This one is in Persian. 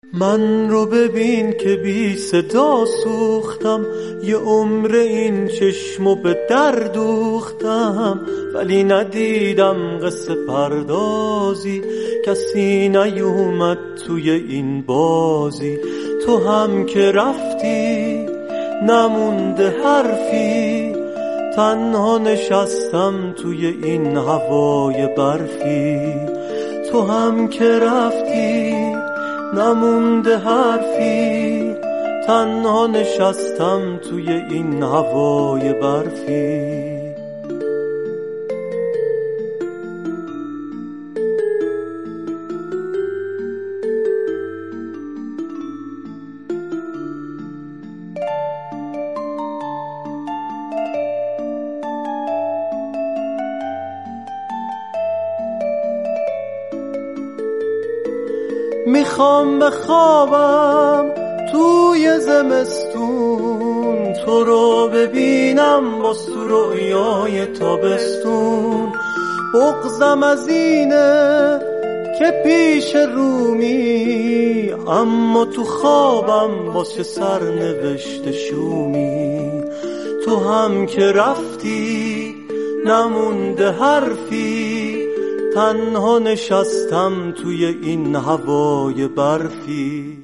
من رو ببین که بی صدا سوختم، یه عمر این چشمو به در دوختم، ولی ندیدم قصه پردازی، کسی نیومد توی این بازی. تو هم که رفتی نمونده حرفی، تنها نشستم توی این هوای برفی. تو هم که رفتی نمونده حرفی، تنها نشستم توی این هوای برفی. میخوام بخوابم توی زمستون، تو رو ببینم با رویای تابستون. بغضم از اینه که پیش رومی، اما تو خوابم واسه سرنوشت شومی. تو هم که رفتی نمونده حرفی، تنها نشستم توی این هوای برفی.